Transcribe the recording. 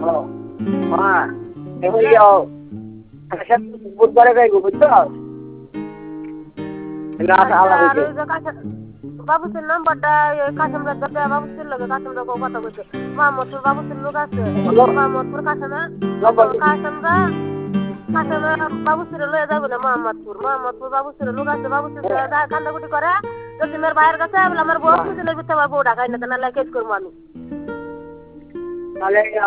ও মা এমনিও বুধবারে যাইব বুঝছো আচ্ছা আলা আর হইছে ওই যে বাবুসের নাম্বারটা কাশেম রাজ্জাক বাবুসের লগে কাশেম রাজ্জাক কথা কইছে মোহাম্মদপুর বাবুসের লোক আছে মোহাম্মদপুর কাশেমে কাশেমরা কাশেমে বাবুসের লয়ে যাবে না মোহাম্মদপুর বাবুসের লোক আছে বাবুসের কান্দাকুটি করে জসিমের ভাইয়ের কাছে বলে আমার বউ পিছনের ভিতরে আমার বউ ঢাকাই না কেস করবো আমি তাহলে